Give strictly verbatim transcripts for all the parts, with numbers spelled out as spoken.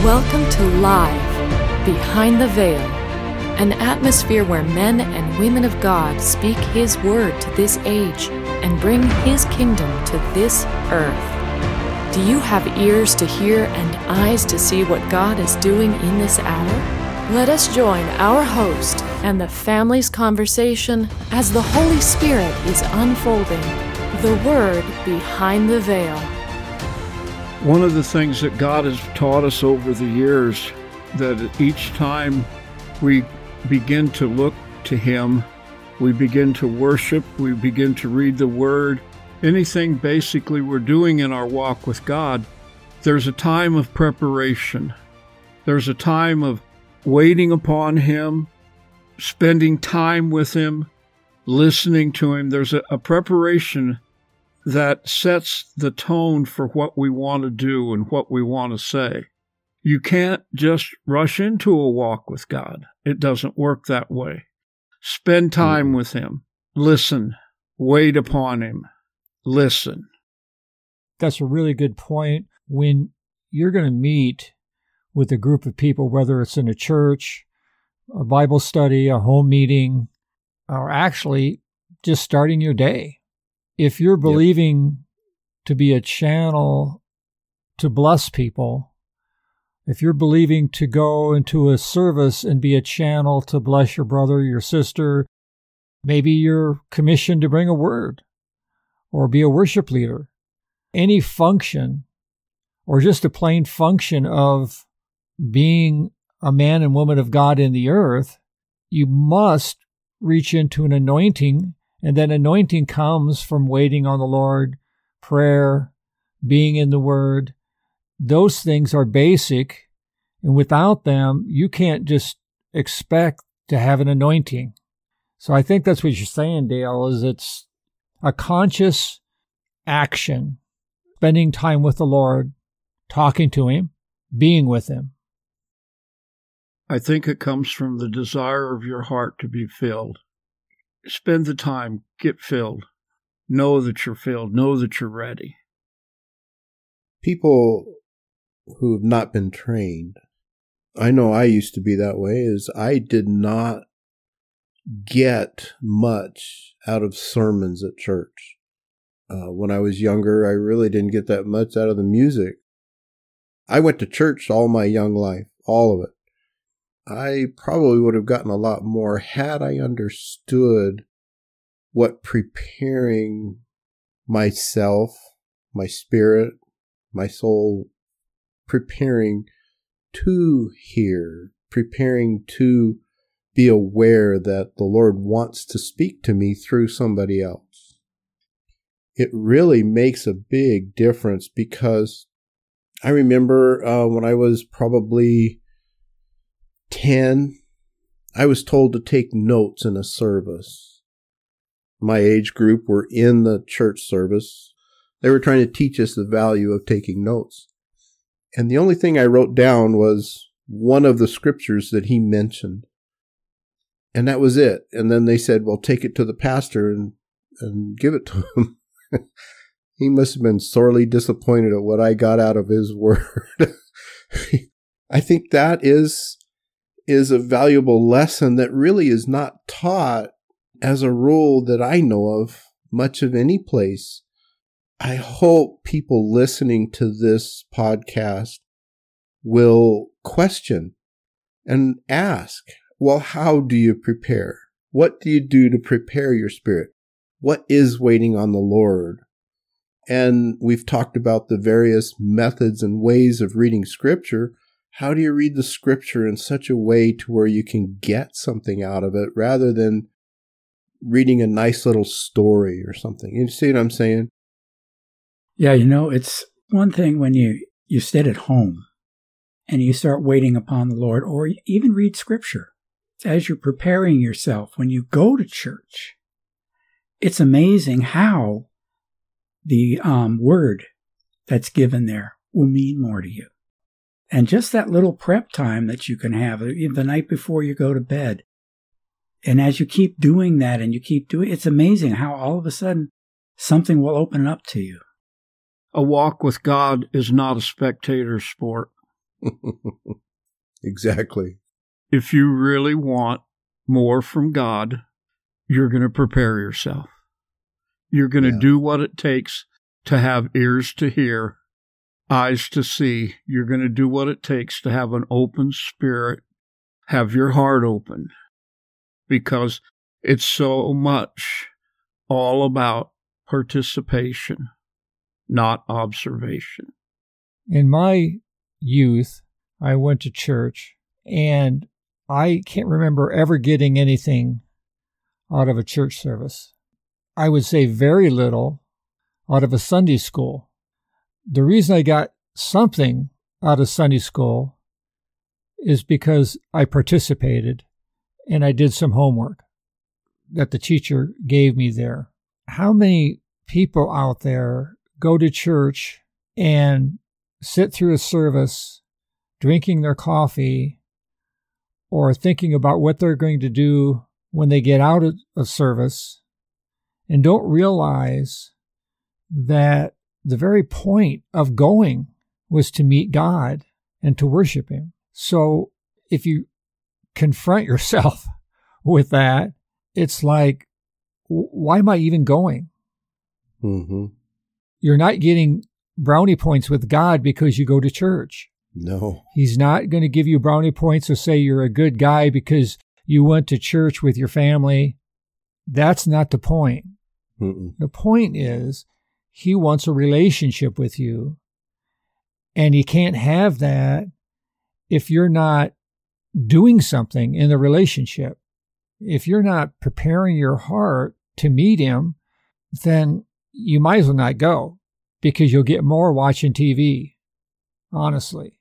Welcome to Live, Behind the Veil, an atmosphere where men and women of God speak His word to this age and bring His kingdom to this earth. Do you have ears to hear and eyes to see what God is doing in this hour? Let us join our host and the family's conversation as the Holy Spirit is unfolding the Word behind the veil. One of the things that God has taught us over the years, that each time we begin to look to Him, we begin to worship, we begin to read the Word, anything basically we're doing in our walk with God, there's a time of preparation. There's a time of waiting upon Him, spending time with Him, listening to Him. There's a, a preparation that sets the tone for what we want to do and what we want to say. You can't just rush into a walk with God. It doesn't work that way. Spend time with Him. Listen. Wait upon Him. Listen. That's a really good point. When you're going to meet with a group of people, whether it's in a church, a Bible study, a home meeting, or actually just starting your day, if you're believing yep. to be a channel to bless people, if you're believing to go into a service and be a channel to bless your brother, your sister, maybe you're commissioned to bring a word or be a worship leader, any function or just a plain function of being a man and woman of God in the earth, you must reach into an anointing. And that anointing comes from waiting on the Lord, prayer, being in the Word. Those things are basic, and without them, you can't just expect to have an anointing. So I think that's what you're saying, Dale, is it's a conscious action, spending time with the Lord, talking to Him, being with Him. I think it comes from the desire of your heart to be filled. Spend the time, get filled. Know that you're filled. Know that you're ready. People who have not been trained, I know I used to be that way, is I did not get much out of sermons at church. Uh, when I was younger, I really didn't get that much out of the music. I went to church all my young life, all of it. I probably would have gotten a lot more had I understood what preparing myself, my spirit, my soul, preparing to hear, preparing to be aware that the Lord wants to speak to me through somebody else. It really makes a big difference, because I remember uh, when I was probably ten, I was told to take notes in a service. My age group were in the church service. They were trying to teach us the value of taking notes. And the only thing I wrote down was one of the scriptures that he mentioned. And that was it. And then they said, well, take it to the pastor and, and give it to him. He must have been sorely disappointed at what I got out of his word. I think that is... is a valuable lesson that really is not taught as a rule that I know of much of any place. I hope people listening to this podcast will question and ask, well, how do you prepare? What do you do to prepare your spirit? What is waiting on the Lord? And we've talked about the various methods and ways of reading Scripture. How do you read the Scripture in such a way to where you can get something out of it rather than reading a nice little story or something? You see what I'm saying? Yeah, you know, it's one thing when you, you sit at home and you start waiting upon the Lord, or even read Scripture. As you're preparing yourself, when you go to church, it's amazing how the um, word that's given there will mean more to you. And just that little prep time that you can have the night before you go to bed. And as you keep doing that and you keep doing it, it's amazing how all of a sudden something will open up to you. A walk with God is not a spectator sport. Exactly. If you really want more from God, you're going to prepare yourself. You're going to Yeah. do what it takes to have ears to hear, eyes to see. You're going to do what it takes to have an open spirit, have your heart open, because it's so much all about participation, not observation. In my youth, I went to church, and I can't remember ever getting anything out of a church service. I would say very little out of a Sunday school. The reason I got something out of Sunday school is because I participated and I did some homework that the teacher gave me there. How many people out there go to church and sit through a service drinking their coffee or thinking about what they're going to do when they get out of service and don't realize that the very point of going was to meet God and to worship Him? So if you confront yourself with that, it's like, why am I even going? Mm-hmm. You're not getting brownie points with God because you go to church. No. He's not going to give you brownie points or say you're a good guy because you went to church with your family. That's not the point. Mm-mm. The point is, He wants a relationship with you. And He can't have that if you're not doing something in the relationship. If you're not preparing your heart to meet Him, then you might as well not go, because you'll get more watching T V, honestly.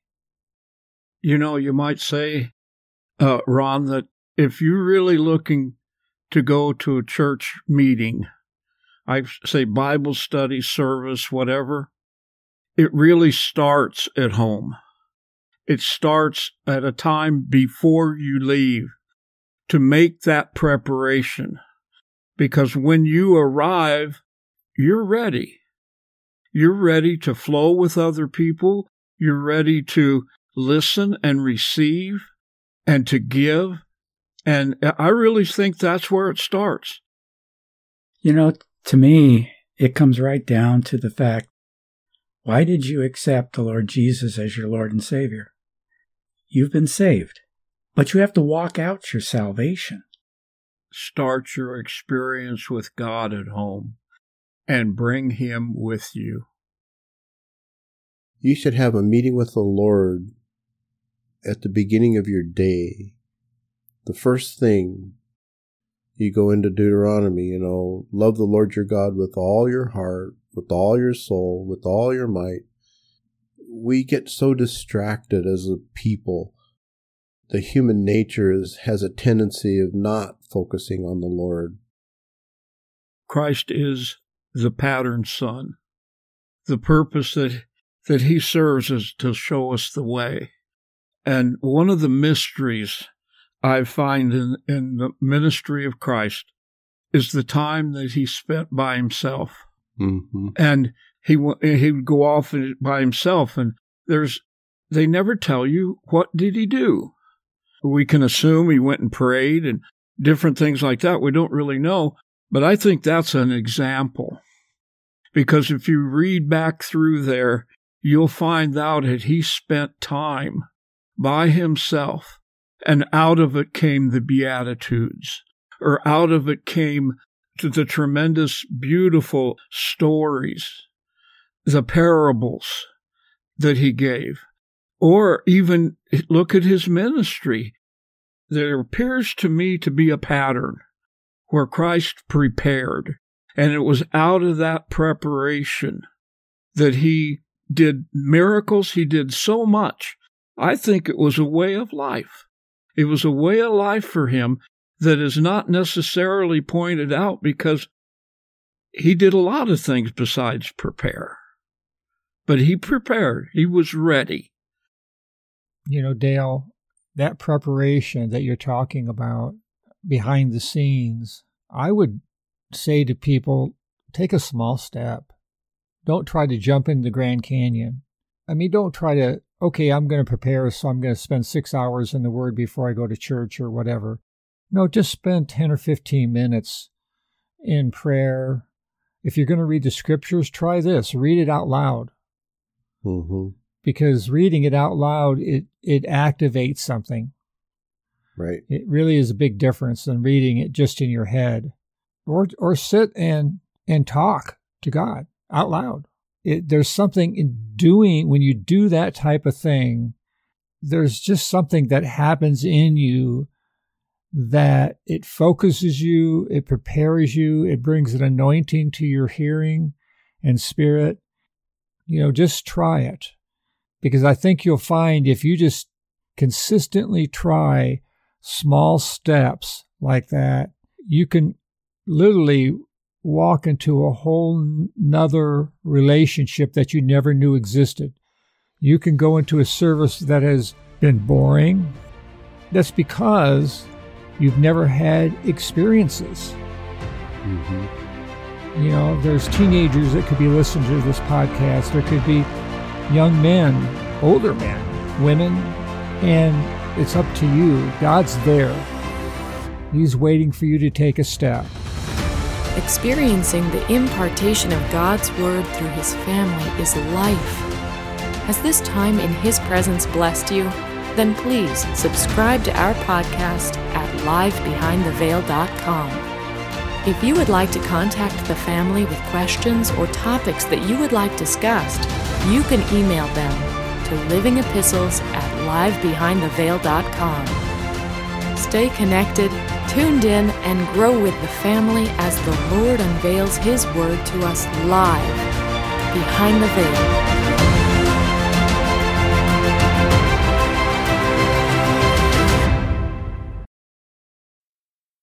You know, you might say, uh, Ron, that if you're really looking to go to a church meeting, I say Bible study, service, whatever, it really starts at home. It starts at a time before you leave to make that preparation. Because when you arrive, you're ready. You're ready to flow with other people. You're ready to listen and receive and to give. And I really think that's where it starts. You know, to me, it comes right down to the fact, why did you accept the Lord Jesus as your Lord and Savior? You've been saved, but you have to walk out your salvation. Start your experience with God at home and bring Him with you. You should have a meeting with the Lord at the beginning of your day. The first thing you go into Deuteronomy, you know, love the Lord your God with all your heart, with all your soul, with all your might. We get so distracted as a people. The human nature is, has a tendency of not focusing on the Lord. Christ is the pattern son. The purpose that, that He serves is to show us the way. And one of the mysteries I find in, in the ministry of Christ is the time that He spent by Himself. Mm-hmm. And he he would go off by himself, and there's they never tell you what did he do. We can assume he went and prayed and different things like that. We don't really know, but I think that's an example. Because if you read back through there, you'll find out that he spent time by himself, and out of it came the Beatitudes, or out of it came to the tremendous, beautiful stories, the parables that he gave. Or even look at his ministry. There appears to me to be a pattern where Christ prepared, and it was out of that preparation that he did miracles. He did so much. I think it was a way of life. It was a way of life for him that is not necessarily pointed out, because he did a lot of things besides prepare. But he prepared. He was ready. You know, Dale, that preparation that you're talking about behind the scenes, I would say to people, take a small step. Don't try to jump in the Grand Canyon. I mean, don't try to okay, I'm going to prepare, so I'm going to spend six hours in the Word before I go to church or whatever. No, just spend ten or fifteen minutes in prayer. If you're going to read the Scriptures, try this. Read it out loud. Mm-hmm. Because reading it out loud, it, it activates something. Right. It really is a big difference than reading it just in your head. Or or sit and and talk to God out loud. It, there's something in doing, when you do that type of thing, there's just something that happens in you that it focuses you, it prepares you, it brings an anointing to your hearing and spirit. You know, just try it. Because I think you'll find if you just consistently try small steps like that, you can literally walk into a whole nother relationship that you never knew existed. You can go into a service that has been boring. That's because you've never had experiences. Mm-hmm. You know, there's teenagers that could be listening to this podcast. There could be young men, older men, women, and it's up to you. God's there. He's waiting for you to take a step. Experiencing the impartation of God's Word through His family is life. Has this time in His presence blessed you? Then please subscribe to our podcast at live behind the veil dot com. If you would like to contact the family with questions or topics that you would like discussed, you can email them to living epistles at live behind the veil dot com. Stay connected, tuned in, and grow with the family as the Lord unveils His Word to us live behind the veil.